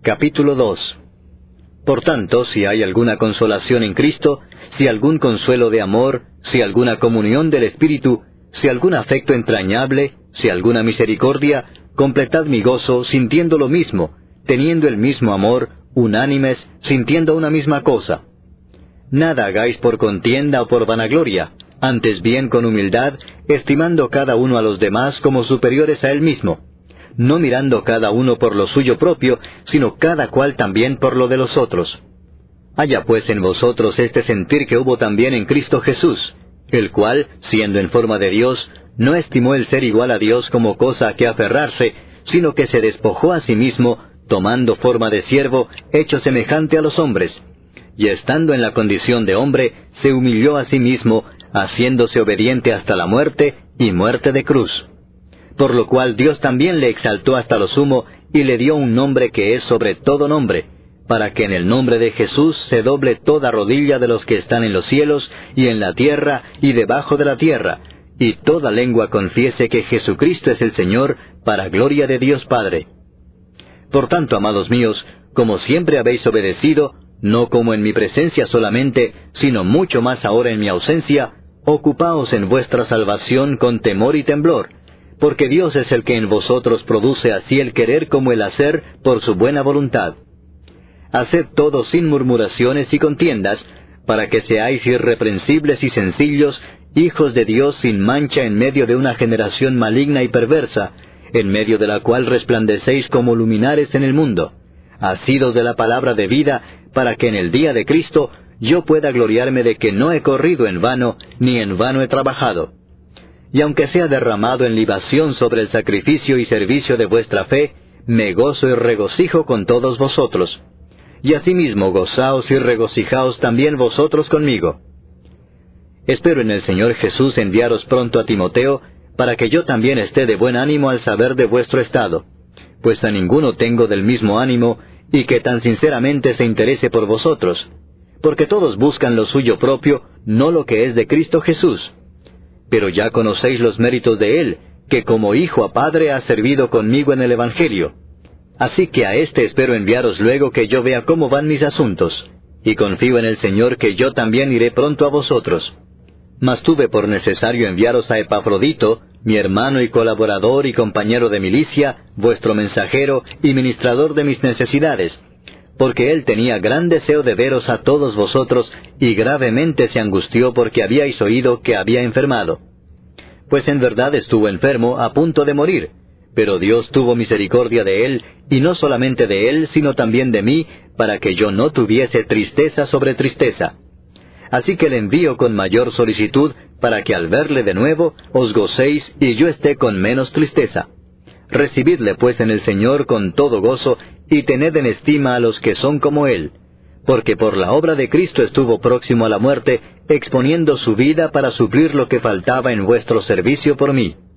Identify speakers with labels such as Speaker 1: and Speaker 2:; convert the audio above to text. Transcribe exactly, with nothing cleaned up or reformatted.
Speaker 1: Capítulo dos. Por tanto, si hay alguna consolación en Cristo, si algún consuelo de amor, si alguna comunión del Espíritu, si algún afecto entrañable, si alguna misericordia, completad mi gozo sintiendo lo mismo, teniendo el mismo amor, unánimes, sintiendo una misma cosa. Nada hagáis por contienda o por vanagloria, antes bien con humildad, estimando cada uno a los demás como superiores a él mismo, no mirando cada uno por lo suyo propio, sino cada cual también por lo de los otros. Haya pues en vosotros este sentir que hubo también en Cristo Jesús, el cual, siendo en forma de Dios, no estimó el ser igual a Dios como cosa a que aferrarse, sino que se despojó a sí mismo, tomando forma de siervo, hecho semejante a los hombres. Y estando en la condición de hombre, se humilló a sí mismo, haciéndose obediente hasta la muerte, y muerte de cruz. Por lo cual Dios también le exaltó hasta lo sumo, y le dio un nombre que es sobre todo nombre, para que en el nombre de Jesús se doble toda rodilla de los que están en los cielos, y en la tierra, y debajo de la tierra, y toda lengua confiese que Jesucristo es el Señor, para gloria de Dios Padre. Por tanto, amados míos, como siempre habéis obedecido, no como en mi presencia solamente, sino mucho más ahora en mi ausencia, ocupaos en vuestra salvación con temor y temblor, porque Dios es el que en vosotros produce así el querer como el hacer por su buena voluntad. Haced todo sin murmuraciones y contiendas, para que seáis irreprensibles y sencillos, hijos de Dios sin mancha en medio de una generación maligna y perversa, en medio de la cual resplandecéis como luminares en el mundo, asidos de la palabra de vida, para que en el día de Cristo yo pueda gloriarme de que no he corrido en vano, ni en vano he trabajado. Y aunque sea derramado en libación sobre el sacrificio y servicio de vuestra fe, me gozo y regocijo con todos vosotros. Y asimismo gozaos y regocijaos también vosotros conmigo. Espero en el Señor Jesús enviaros pronto a Timoteo, para que yo también esté de buen ánimo al saber de vuestro estado, pues a ninguno tengo del mismo ánimo, y que tan sinceramente se interese por vosotros, porque todos buscan lo suyo propio, no lo que es de Cristo Jesús. Pero ya conocéis los méritos de Él, que como hijo a padre ha servido conmigo en el Evangelio. Así que a éste espero enviaros luego que yo vea cómo van mis asuntos, y confío en el Señor que yo también iré pronto a vosotros. Mas tuve por necesario enviaros a Epafrodito, mi hermano y colaborador y compañero de milicia, vuestro mensajero y ministrador de mis necesidades, porque él tenía gran deseo de veros a todos vosotros, y gravemente se angustió porque habíais oído que había enfermado. Pues en verdad estuvo enfermo, a punto de morir, pero Dios tuvo misericordia de él, y no solamente de él, sino también de mí, para que yo no tuviese tristeza sobre tristeza. Así que le envío con mayor solicitud, para que al verle de nuevo, os gocéis y yo esté con menos tristeza. Recibidle pues en el Señor con todo gozo, y tened en estima a los que son como él, porque por la obra de Cristo estuvo próximo a la muerte, exponiendo su vida para suplir lo que faltaba en vuestro servicio por mí.